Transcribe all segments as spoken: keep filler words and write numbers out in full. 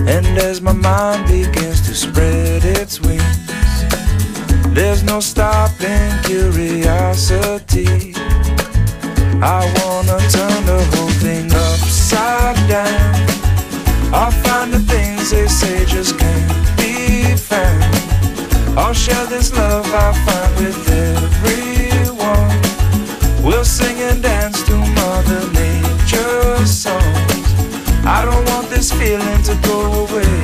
And as my mind begins to spread its wings, there's no stopping curiosity. I wanna turn the whole thing upside down. I'll find the things they say just can't be found. I'll share this love I find with everyone. We'll sing and dance to Mother Nature's songs. I don't want this feeling to go away.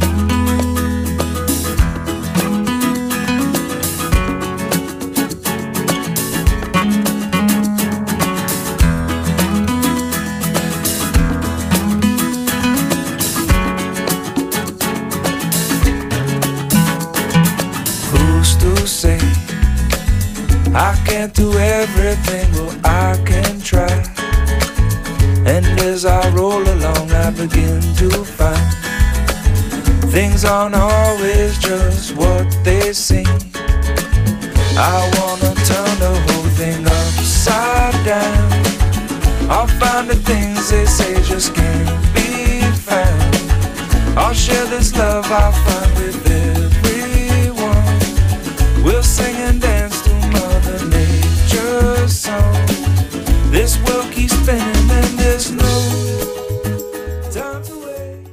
I can't do everything, well I can try. And as I roll along I begin to find things aren't always just what they seem. I wanna turn the whole thing upside down. I'll find the things they say just can't be found. I'll share this love I find with everyone. We'll sing and dance to Mother Nature's song. This world keeps spinning and there's no time to wait.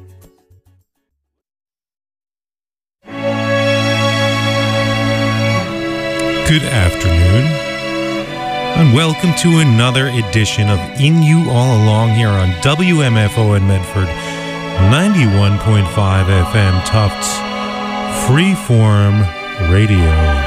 Good afternoon, and welcome to another edition of In You All Along here on W M F O in Medford, ninety-one point five F M Tufts Freeform Radio.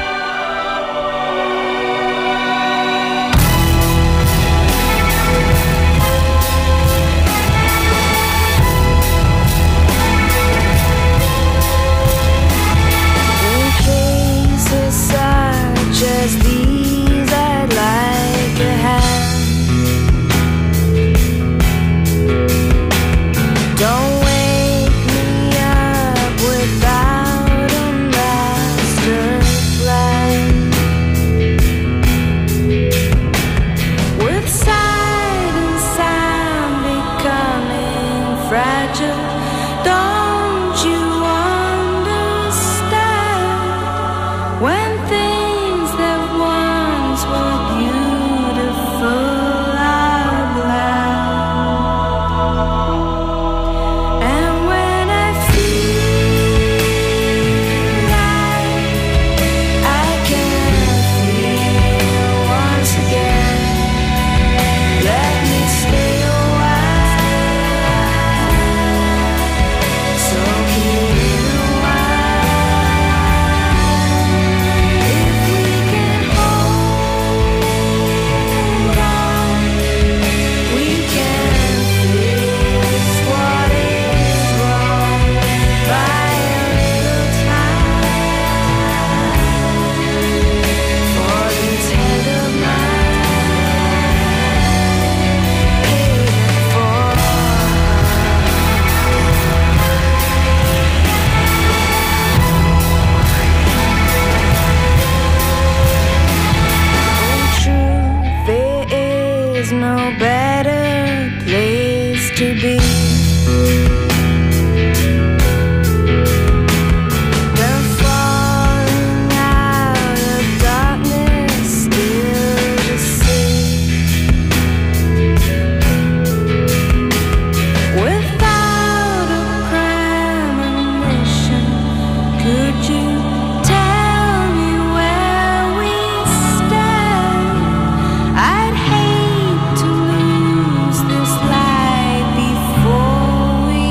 I'd hate to lose this light before we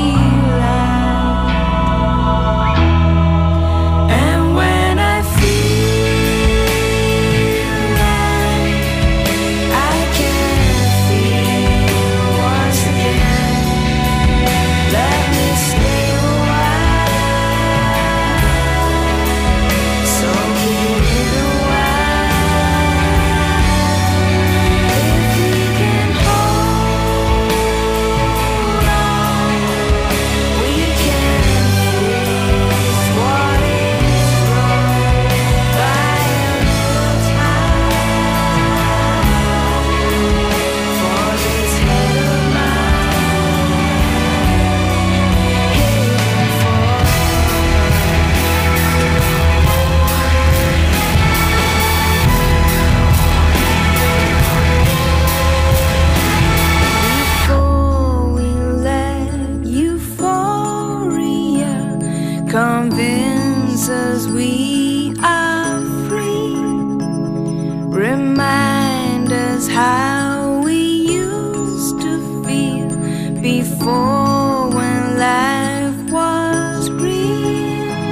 before when life was green.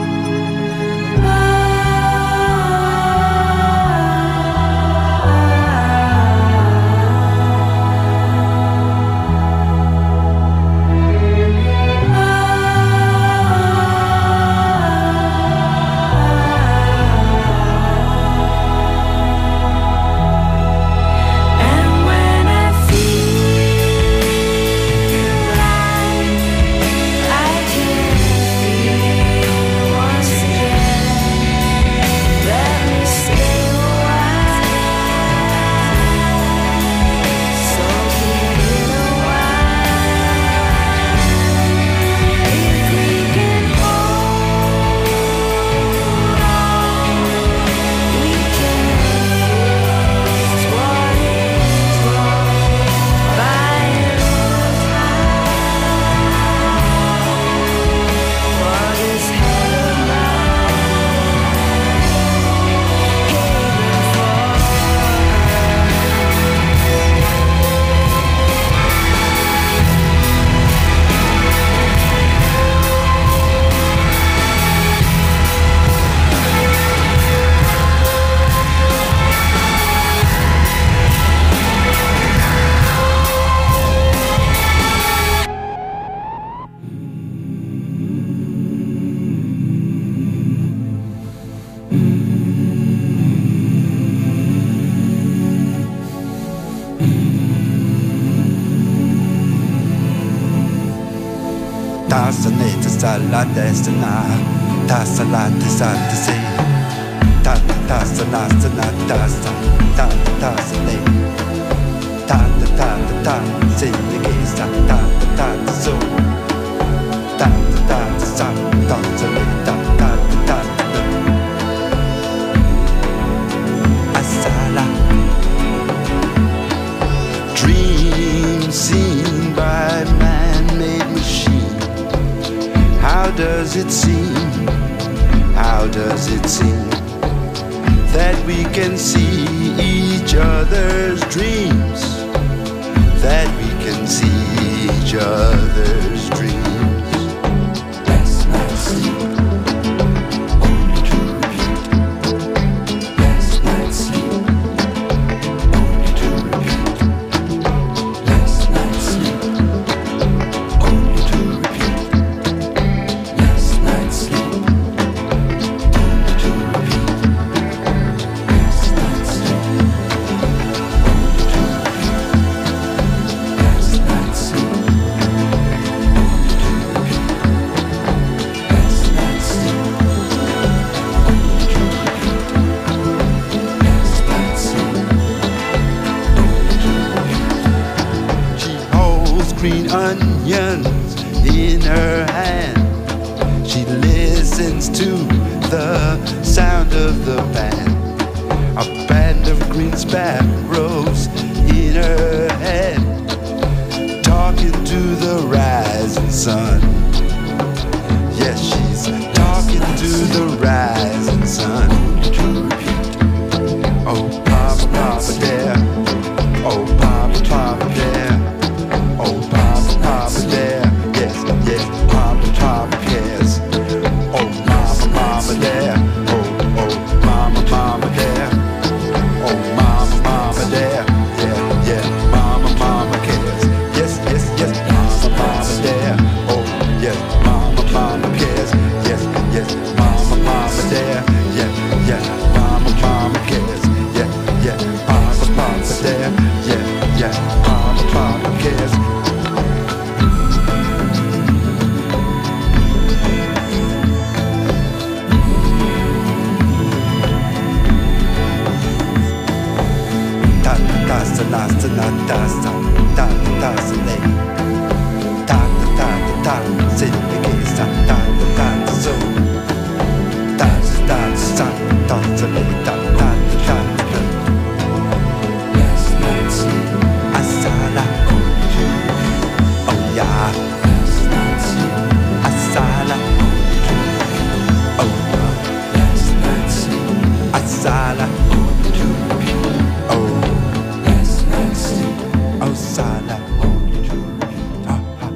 Tassanete sala destina, tassala tisante se, ta tassa nastana tassa, ta tassale, ta ta ta ta se the gesta, ta ta ta so, ta ta ta sa, ta ta ta ta ta asala. Dreams seen by man-made machine. How does it seem, how does it seem that we can see each other's dreams, that we can see each other's dreams? Last night's sleep, only to repeat. Last night's sleep, only to repeat. Last night's sleep, only to repeat. Green onions in her hand. She listens to the sound of the band. A band of green sparrows in her head, talking to the rising sun. Yes, she's talking to the rising sun. Oh, Papa, Papa, there. Oh, Papa, Papa, there. Oh, Papa, Papa, there. Yes, yes, Papa, Papa cares. Oh, Mama, Mama, there. Oh, oh, Mama, Mama, there. Oh, Mama, Mama, there. Yeah, yeah, Mama, Mama cares. Yes, yes, yes, Mama, Mama, there. Oh, yes, Mama, Mama cares. Yes, yes, Mama, Mama, there. Yeah, yeah, Mama, Mama cares. Yeah, yeah, Papa, Papa, there. Yeah, yeah, Papa, Papa cares. Tassa, tassa, tassa, ta tassa, lei. Ta ta ta ta, se the gesta, ta ta ta so. Tassa, tassa, tassa, lei, ta ta ta ta. Last night's sleep, asala, oh yeah. Last night's sleep, asala, oh yeah. Last night's sleep, asala, oh. Oh, Sala, only to repeat. Ha, ha.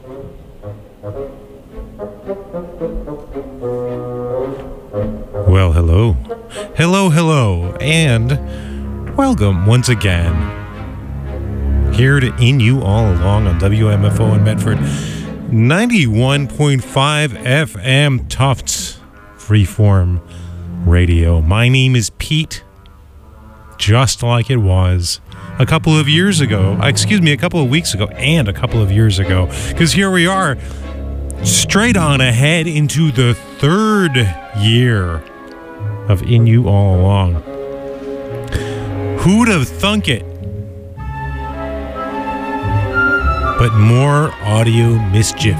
Well, hello. Hello, hello, and welcome once again here to In You All Along on W M F O in Medford, ninety-one point five F M Tufts Freeform Radio. My name is Pete, just like it was a couple of years ago, excuse me, a couple of weeks ago and a couple of years ago, because here we are, straight on ahead into the third year of In You All Along. Who'd have thunk it? But more audio mischief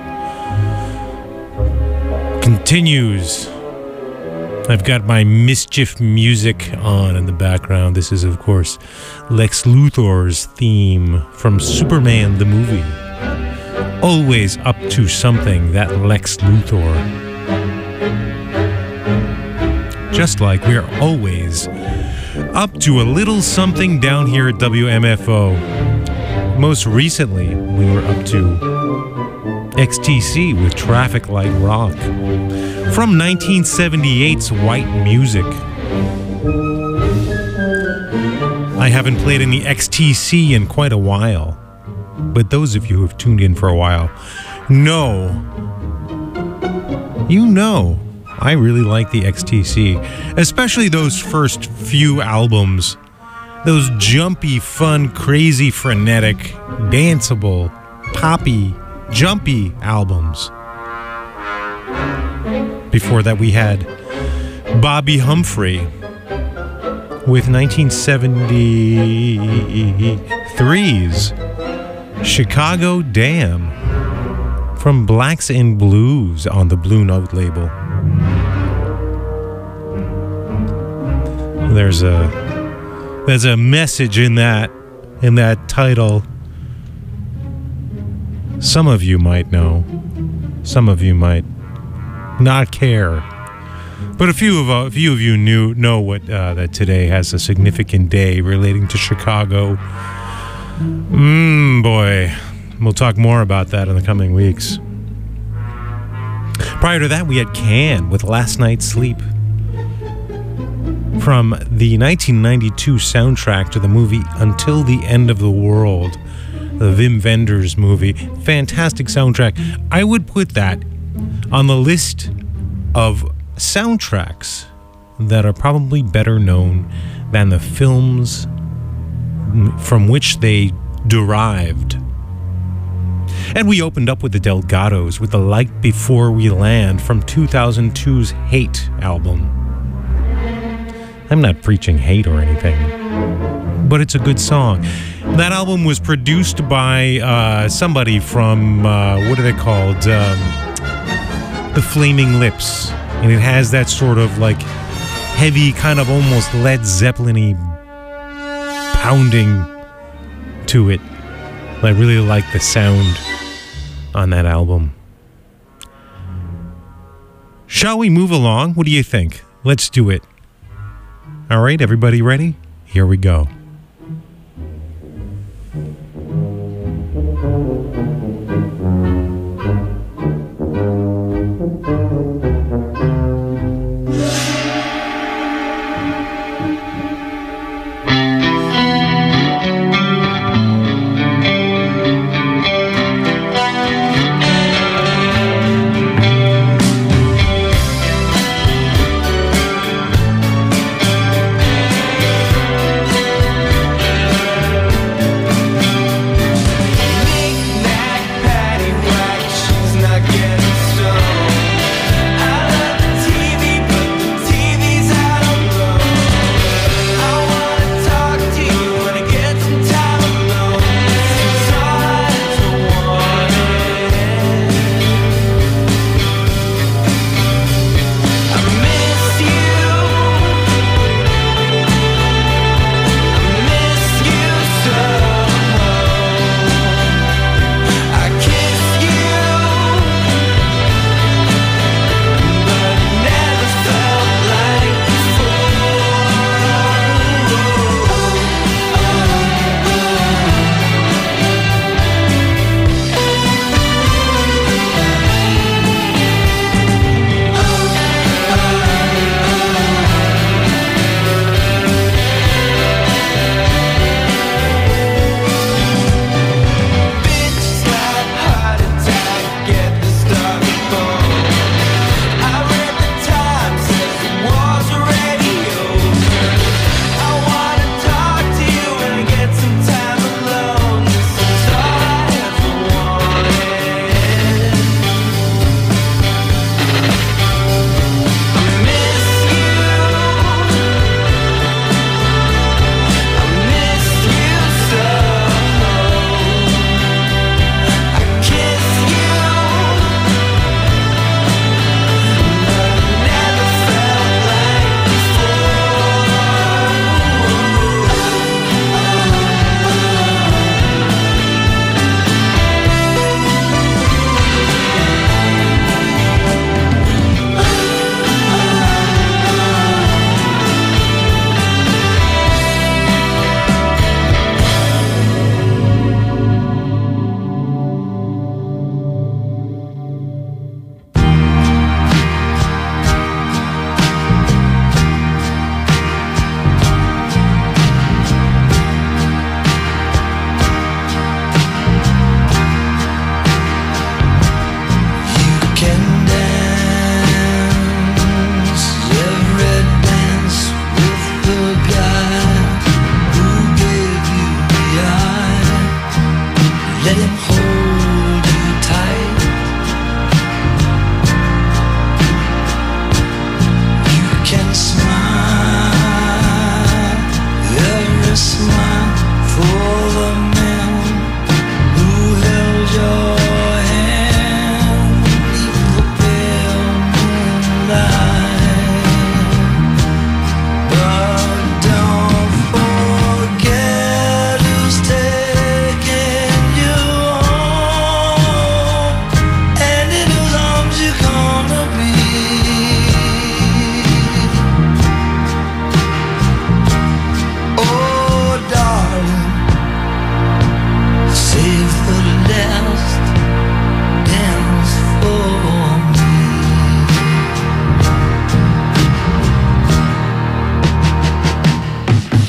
continues. I've got my mischief music on in the background. This is, of course, Lex Luthor's theme from Superman the movie. Always up to something, that Lex Luthor. Just like we're always up to a little something down here at W M F O. Most recently, we were up to X T C with Traffic Light Rock from nineteen seventy-eight's White Music. I haven't played any X T C in quite a while, but those of you who have tuned in for a while know, you know, I really like the X T C, especially those first few albums. Those jumpy, fun, crazy, frenetic, danceable, poppy, jumpy albums. Before that, we had Bobby Humphrey with nineteen seventy-three's Chicago Dam from Blacks and Blues on the Blue Note label. There's a there's a message in that in that title. Some of you might know, some of you might not care, but a few of a few of you knew know what uh, that today has a significant day relating to Chicago. Mmm, boy, we'll talk more about that in the coming weeks. Prior to that, we had Can with Last Night's Sleep from the nineteen ninety-two soundtrack to the movie Until the End of the World, the Wim Wenders movie. Fantastic soundtrack. I would put that on the list of soundtracks that are probably better known than the films from which they derived. And we opened up with the Delgados with The Light Before We Land from two thousand two's Hate album. I'm not preaching hate or anything, but it's a good song. That album was produced by uh, somebody from, uh, what are they called? Um, the Flaming Lips. And it has that sort of like heavy, kind of almost Led Zeppelin-y pounding to it. I really like the sound on that album. Shall we move along? What do you think? Let's do it. All right, everybody ready? Here we go.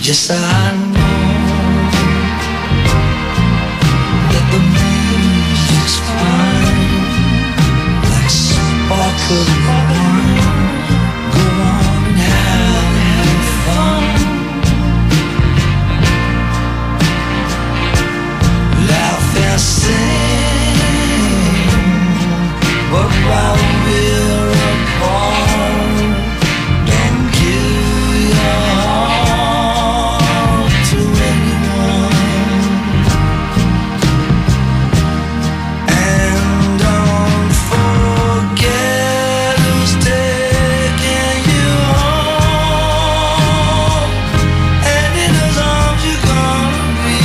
Yes, I know that the music's fine, like sparkling wine. Go on and have fun. Laugh and sing, but while we're apart, don't give your heart to anyone, and don't forget who's taking you home, and in whose arms you're gonna be.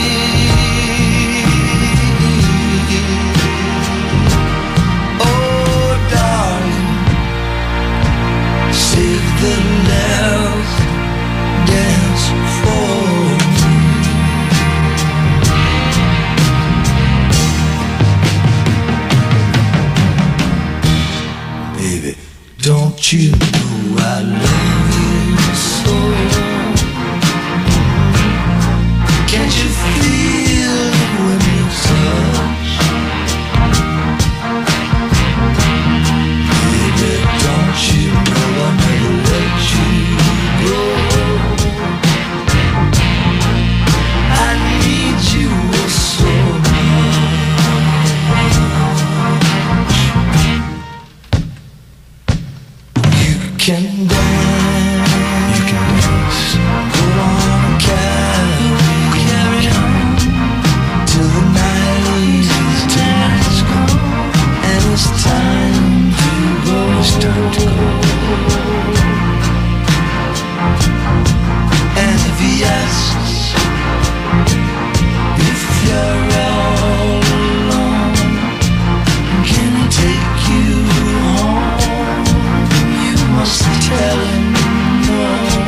Oh darling, save the last dance for me. Baby, don't you know I love you so? Can't you feel it when you touch? Baby, don't you know I'll never let you go? I need you so much. You can dance, you can dance. Go on, carry, carry on till the night is gone, and it's time to go. It's time to go. And if he asks if you're all alone, can he take you home? You must tell him no.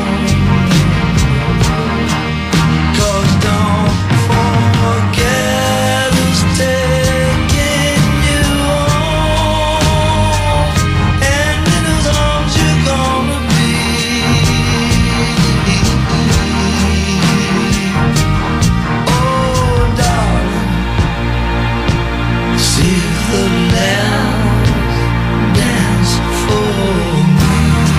'Cause don't forget who's taking you home, and in whose arms you're gonna be. Oh darling, save the last dance for me.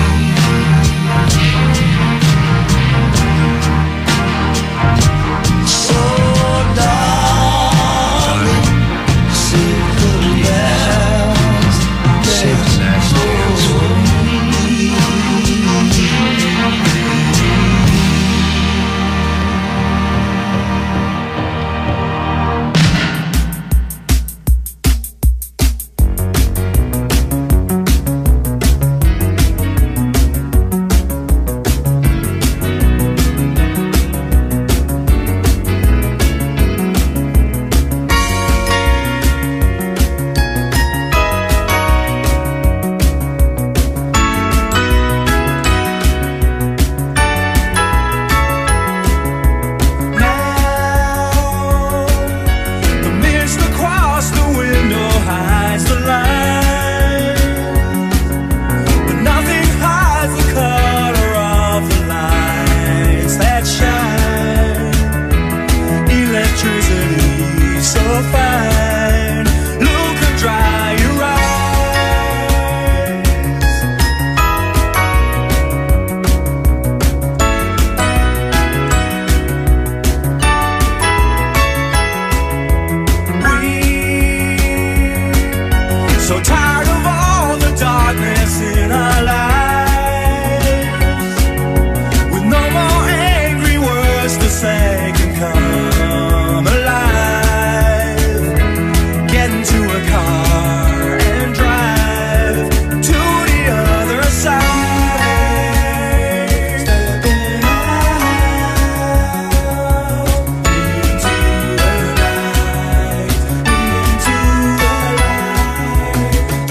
So darling, save the last dance for me. The mist across the window hides the light, but nothing hides the color of the lights that shine. Electricity so fine, look and dry your eyes. We so tired of all the darkness in our lives, with no more angry words to say can come alive. Get into a car and drive to the other side. Stepping out into the light, into the light.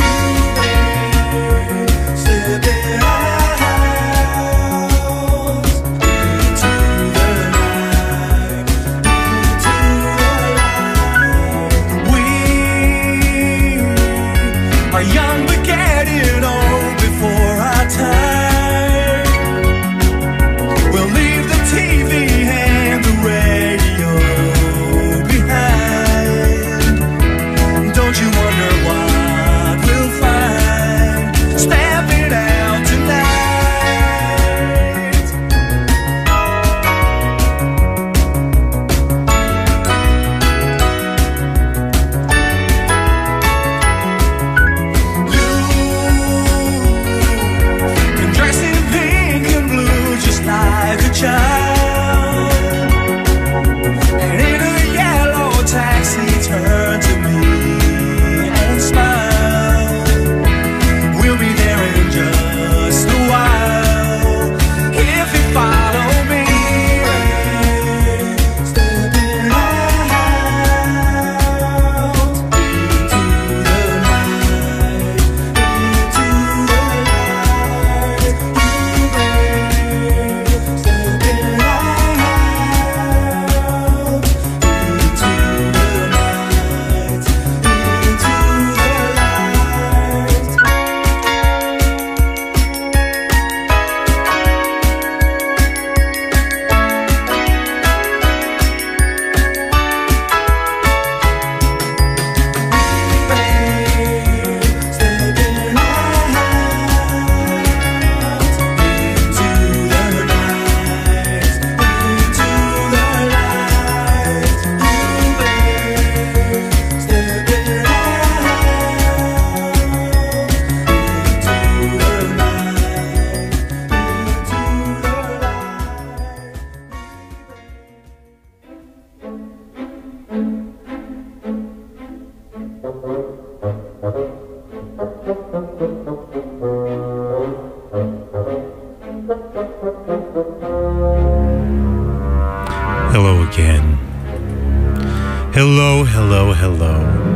Hello again. Hello, hello, hello.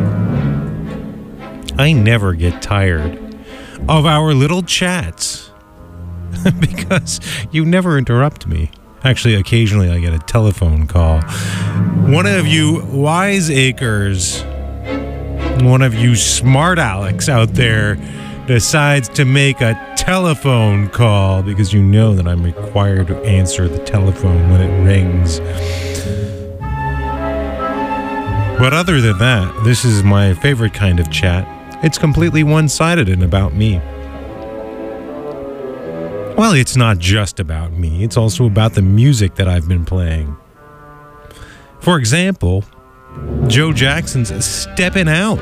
I never get tired of our little chats because you never interrupt me. Actually, occasionally I get a telephone call. One of you wiseacres, one of you smart Alex out there decides to make a telephone call because you know that I'm required to answer the telephone when it rings. But other than that, this is my favorite kind of chat. It's completely one-sided and about me. Well, it's not just about me. It's also about the music that I've been playing. For example, Joe Jackson's Steppin' Out.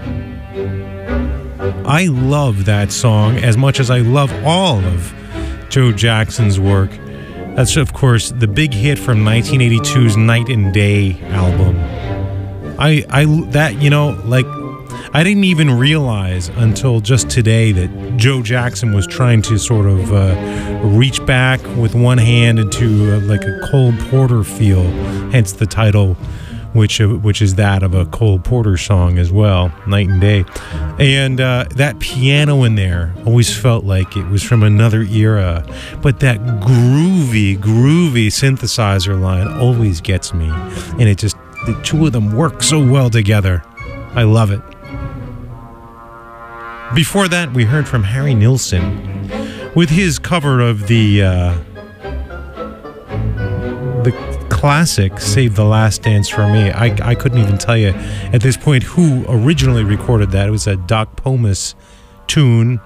I love that song as much as I love all of Joe Jackson's work. That's, of course, the big hit from nineteen eighty-two's Night and Day album. I, I, that, you know, like, I didn't even realize until just today that Joe Jackson was trying to sort of uh, reach back with one hand into uh, like a Cole Porter feel, hence the title, which uh, which is that of a Cole Porter song as well, Night and Day. And uh, that piano in there always felt like it was from another era, but that groovy, groovy synthesizer line always gets me, and it just, the two of them work so well together. I love it. Before that, we heard from Harry Nilsson with his cover of the uh, the classic "Save the Last Dance for Me." I, I couldn't even tell you at this point who originally recorded that. It was a Doc Pomus tune.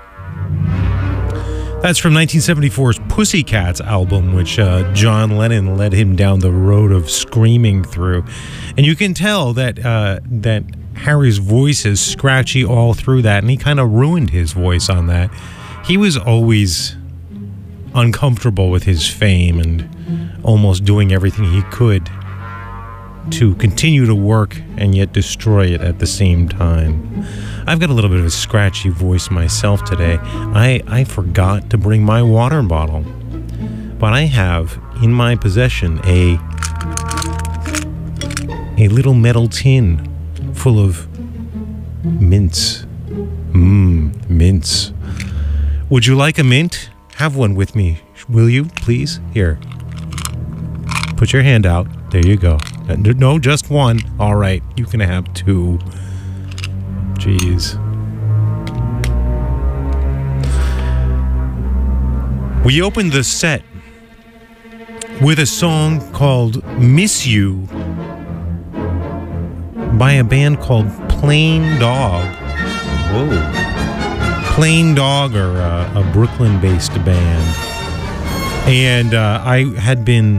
That's from nineteen seventy-four's Pussycats album, which uh, John Lennon led him down the road of screaming through. And you can tell that uh, that Harry's voice is scratchy all through that, and he kind of ruined his voice on that. He was always uncomfortable with his fame and almost doing everything he could to continue to work and yet destroy it at the same time. I've got a little bit of a scratchy voice myself today. I, I forgot to bring my water bottle, but I have in my possession a a little metal tin full of mints. Mmm, mints. Would you like a mint? Have one with me, will you, please? Here. Put your hand out. There you go. No, just one. All right, you can have two. Jeez. We opened the set with a song called Miss You by a band called Plain Dog. Whoa. Plain Dog are a, a Brooklyn-based band. And uh, I had been...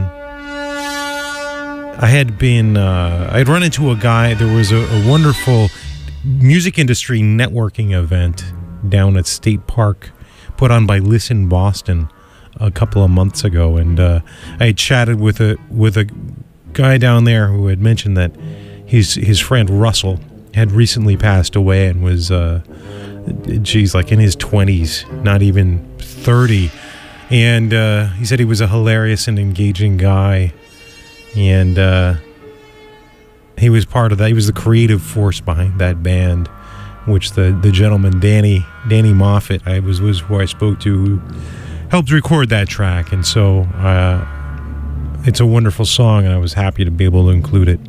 I had been... Uh, I'd run into a guy. There was a, a wonderful music industry networking event down at State Park put on by Listen Boston a couple of months ago. And uh, I had chatted with a, with a guy down there who had mentioned that His his friend Russell had recently passed away and was, uh, geez, like in his twenties, not even thirty. And uh, he said he was a hilarious and engaging guy. And uh, he was part of that. He was the creative force behind that band, which the, the gentleman, Danny Danny Moffat, I was, was who I spoke to, who helped record that track. And so uh, it's a wonderful song, and I was happy to be able to include it.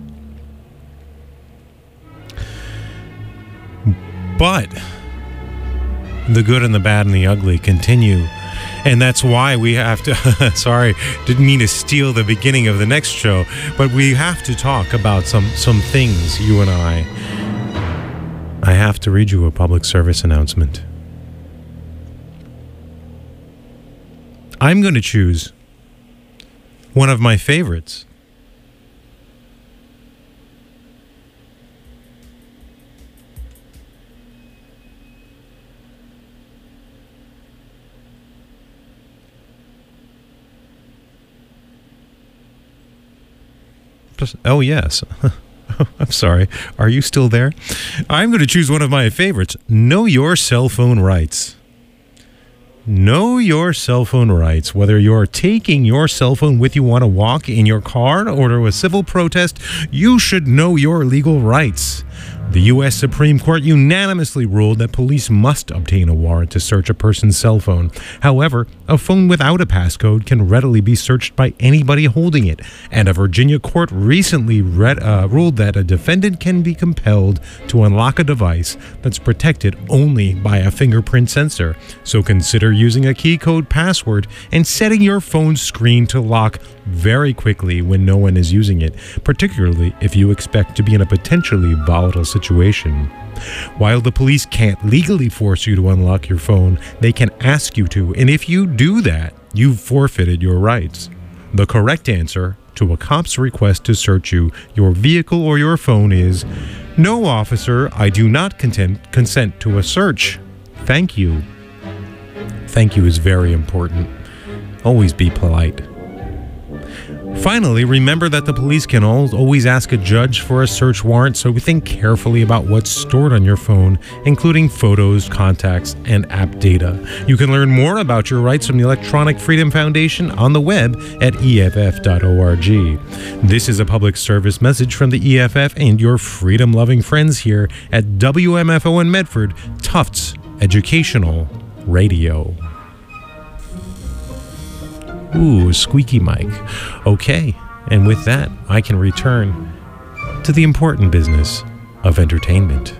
But the good and the bad and the ugly continue. And that's why we have to, sorry, didn't mean to steal the beginning of the next show, but we have to talk about some, some things, you and I. I have to read you a public service announcement. I'm going to choose one of my favorites. Oh, yes. I'm sorry. Are you still there? I'm going to choose one of my favorites. Know your cell phone rights. Know your cell phone rights. Whether you're taking your cell phone with you on a walk, in your car, or to a civil protest, you should know your legal rights. The U S Supreme Court unanimously ruled that police must obtain a warrant to search a person's cell phone. However, a phone without a passcode can readily be searched by anybody holding it, and a Virginia court recently read, uh, ruled that a defendant can be compelled to unlock a device that's protected only by a fingerprint sensor. So consider using a key code password and setting your phone's screen to lock very quickly when no one is using it, particularly if you expect to be in a potentially volatile situation. While the police can't legally force you to unlock your phone, they can ask you to, and if you do that, you've forfeited your rights. The correct answer to a cop's request to search you, your vehicle, or your phone is, "No, officer, I do not content, consent to a search. Thank you." Thank you is very important. Always be polite. Finally, remember that the police can always ask a judge for a search warrant, so think carefully about what's stored on your phone, including photos, contacts, and app data. You can learn more about your rights from the Electronic Freedom Foundation on the web at E F F dot org. This is a public service message from the E F F and your freedom-loving friends here at W M F O in Medford, Tufts Educational Radio. Ooh, squeaky mic. Okay, and with that, I can return to the important business of entertainment.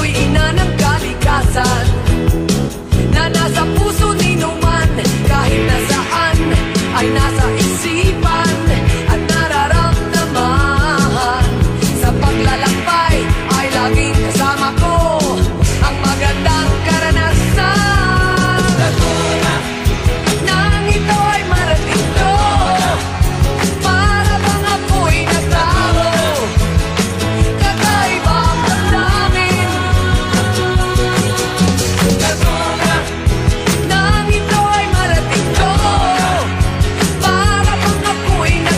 Na nasa puso ni Numan kahit isipan at nararamdaman. Sa paglalakbay ay laging kasama ko ang magandang karanasan. Laguna, nang ito ay marating ko, para bang ako'y naglaho. Kakaiba ang damdamin. Laguna, nang ito ay marating ko, para bang ako'y naglaho.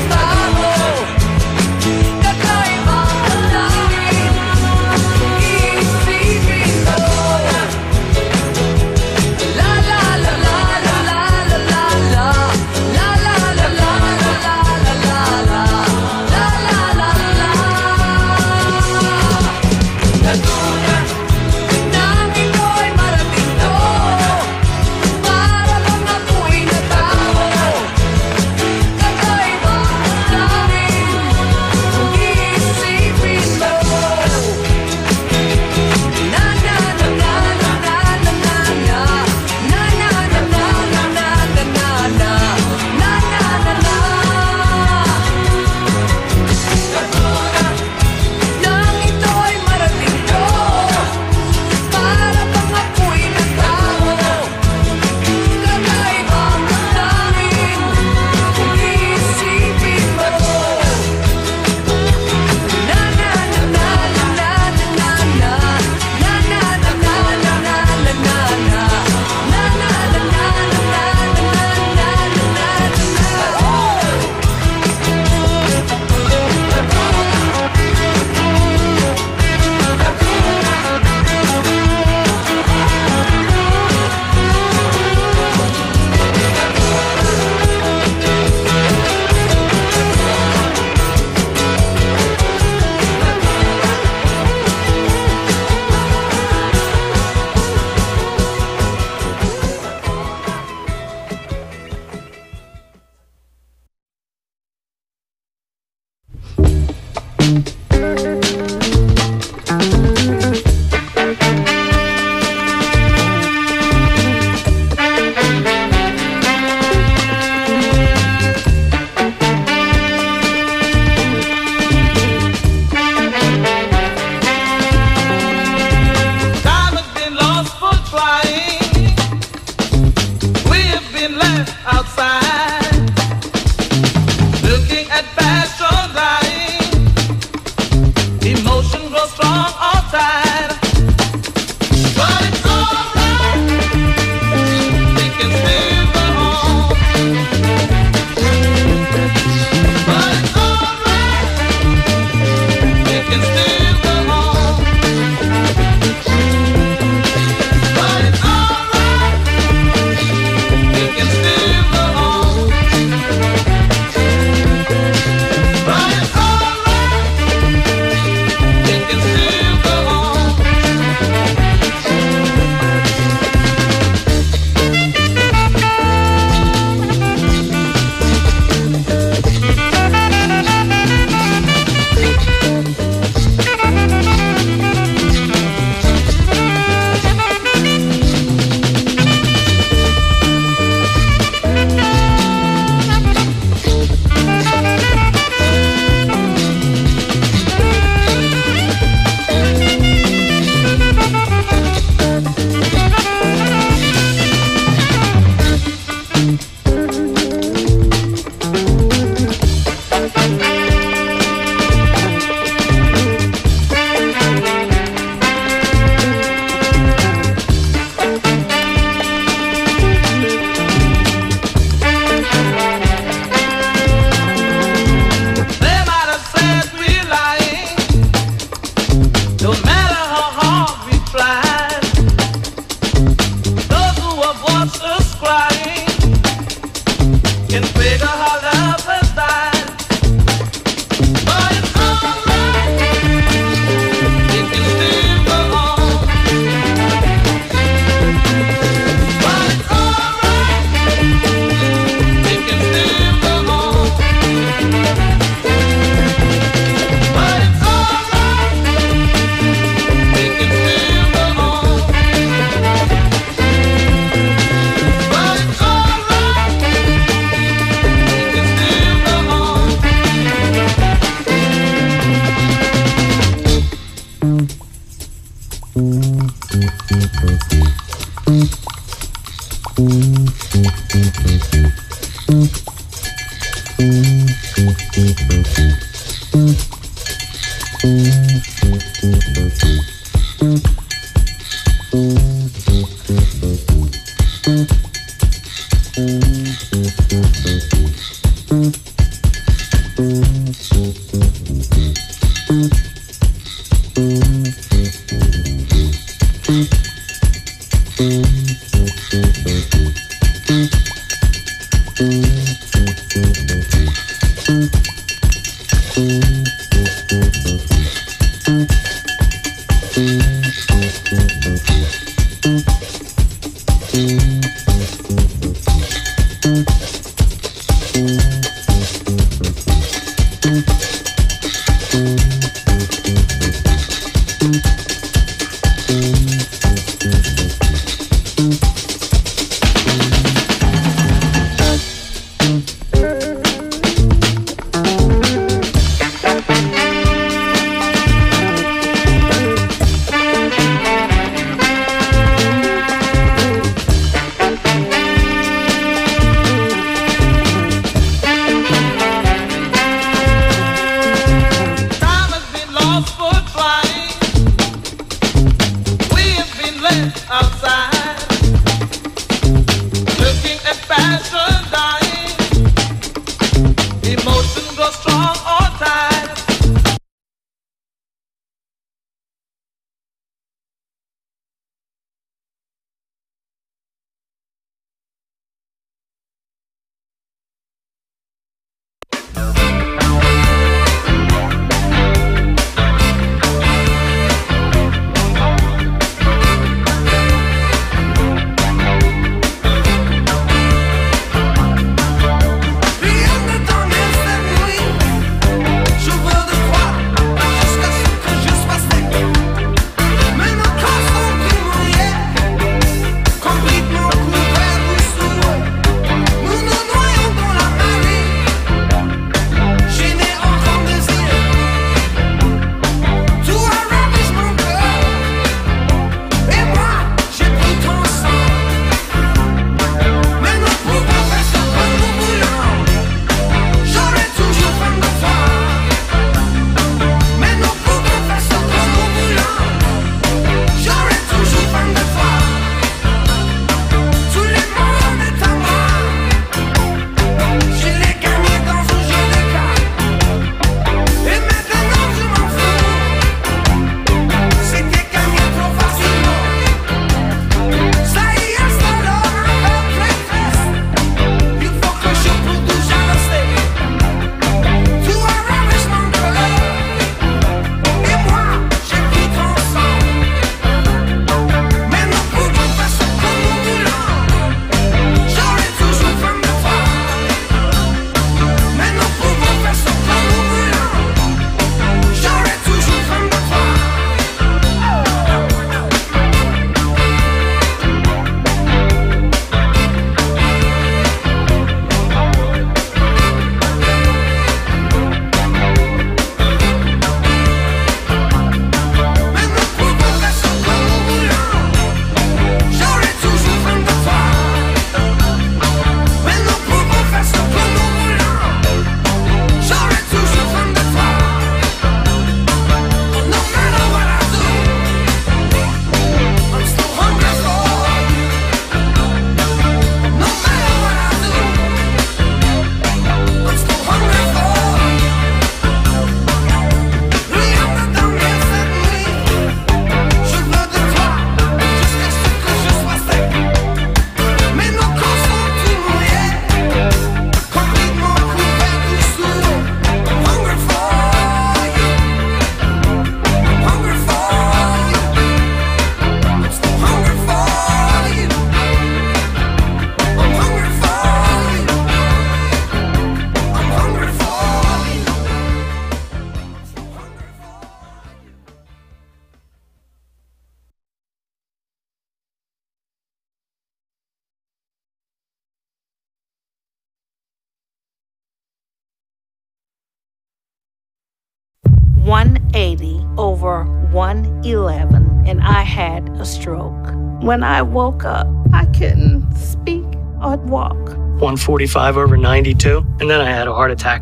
one eighty over one eleven, and I had a stroke. When I woke up, I couldn't speak or walk. one forty-five over ninety-two, and then I had a heart attack.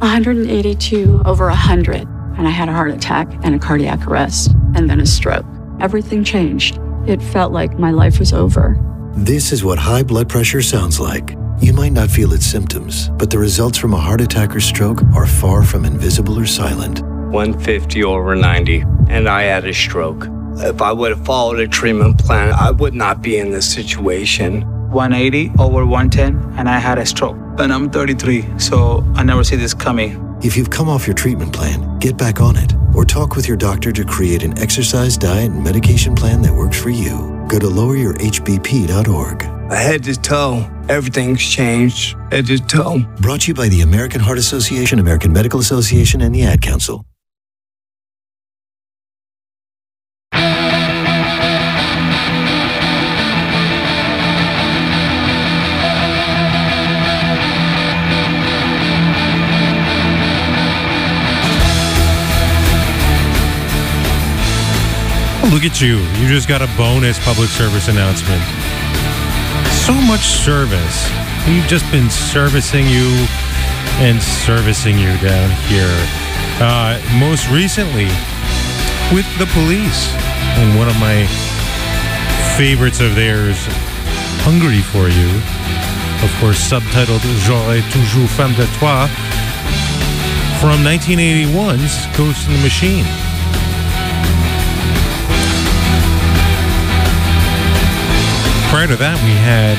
one eighty-two over one hundred, and I had a heart attack and a cardiac arrest, and then a stroke. Everything changed. It felt like my life was over. This is what high blood pressure sounds like. You might not feel its symptoms, but the results from a heart attack or stroke are far from invisible or silent. one fifty over ninety, and I had a stroke. If I would have followed a treatment plan, I would not be in this situation. one eighty over one ten, and I had a stroke. And I'm thirty-three, so I never see this coming. If you've come off your treatment plan, get back on it, or talk with your doctor to create an exercise, diet, and medication plan that works for you. Go to lower your h b p dot org. Head to toe, everything's changed. Head to toe. Brought to you by the American Heart Association, American Medical Association, and the Ad Council. Look at you. You just got a bonus public service announcement. So much service. We've just been servicing you and servicing you down here. Uh, most recently with the police. And one of my favorites of theirs, Hungry for You. Of course, subtitled J'aurai toujours femme de toi. From nineteen eighty-one's Ghost in the Machine. Prior to that, we had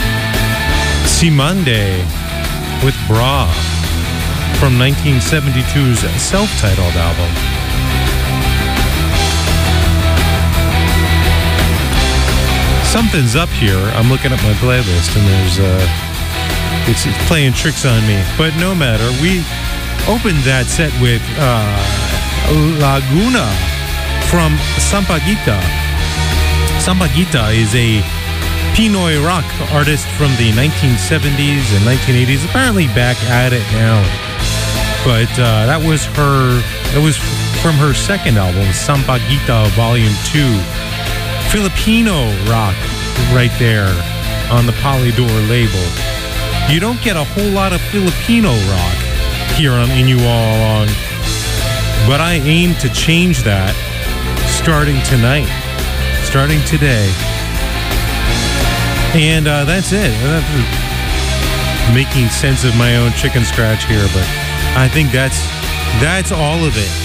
Simande with Bra from nineteen seventy-two's self-titled album. Something's up here. I'm looking at my playlist and there's uh, it's, it's playing tricks on me. But no matter, we opened that set with uh, Laguna from Sampaguita. Sampaguita is a Pinoy rock artist from the nineteen seventies and nineteen eighties, apparently back at it now. But uh, that was her, that was from her second album, Sampaguita Volume two. Filipino rock right there on the Polydor label. You don't get a whole lot of Filipino rock here on In You All Along, but I aim to change that starting tonight, starting today. And uh, that's it. I'm making sense of my own chicken scratch here, but I think that's that's all of it.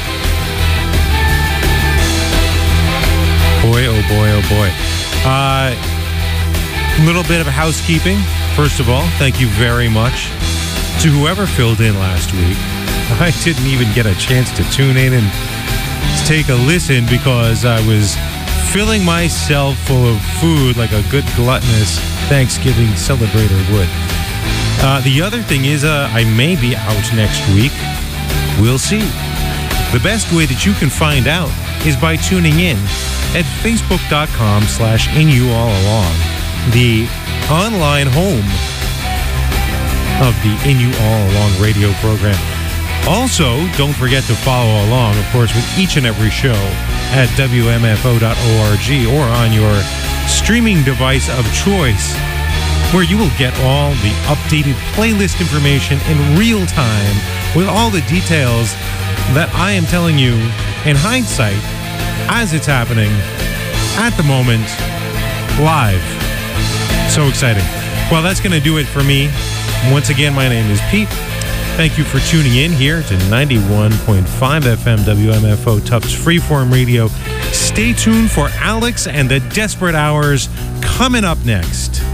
Boy, oh boy, oh boy. A uh, little bit of housekeeping. First of all, thank you very much to whoever filled in last week. I didn't even get a chance to tune in and take a listen because I was filling myself full of food like a good gluttonous Thanksgiving celebrator would. Uh, the other thing is uh, I may be out next week. We'll see. The best way that you can find out is by tuning in at facebook.com slash in you all along, the online home of the In You All Along radio program. Also, don't forget to follow along, of course, with each and every show at w m f o dot org or on your streaming device of choice, where you will get all the updated playlist information in real time with all the details that I am telling you in hindsight as it's happening at the moment live. So exciting. Well, that's going to do it for me. Once again, my name is Pete. Thank you for tuning in here to ninety-one point five F M W M F O Tufts Freeform Radio. Stay tuned for Alex and the Desperate Hours coming up next.